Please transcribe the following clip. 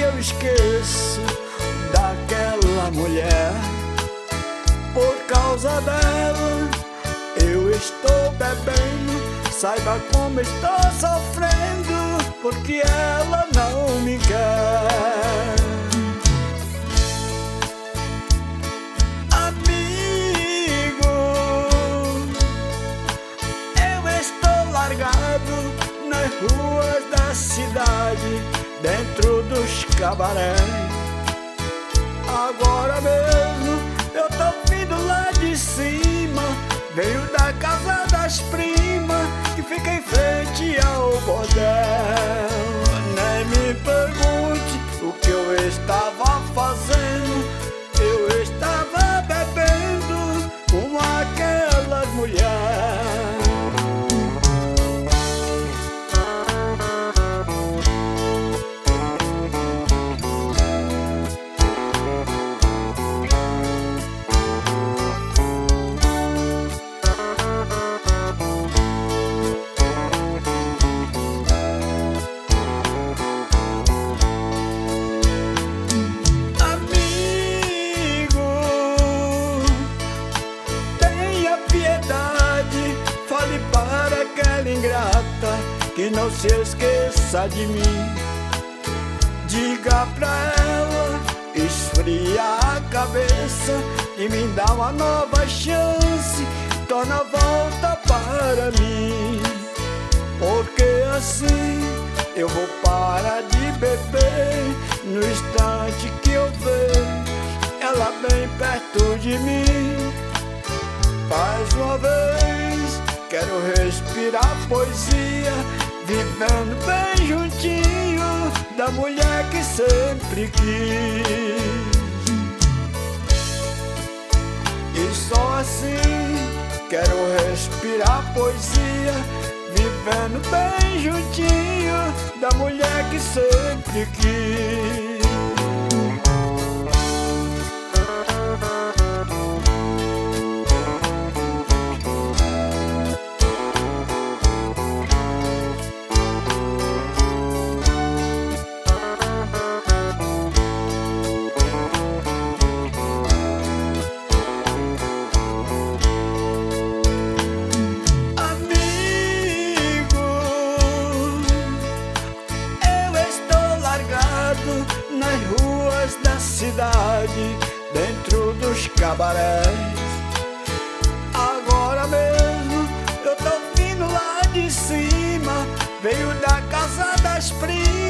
eu esqueço daquela mulher. Por causa dela eu estou bebendo. Saiba como estou sofrendo, porque ela não me quer. Amigo, eu estou largado nas ruas da cidade, dentro dos cabarés. Agora mesmo eu tô vindo lá de cima, venho da casa das primas, que fica em frente ao bordel. Nem me pergunte o que eu estava fazendo, eu estava bebendo com aquelas mulheres. Para aquela ingrata que não se esqueça de mim. Diga pra ela, esfria a cabeça e me dá uma nova chance, torna a volta para mim. Porque assim eu vou parar de beber no instante que eu ver ela bem perto de mim. Mais uma vez quero respirar poesia, vivendo bem juntinho da mulher que sempre quis. E só assim quero respirar poesia, vivendo bem juntinho da mulher que sempre quis. Nas ruas da cidade, dentro dos cabarés. Agora mesmo eu tô vindo lá de cima, veio da casa das primas,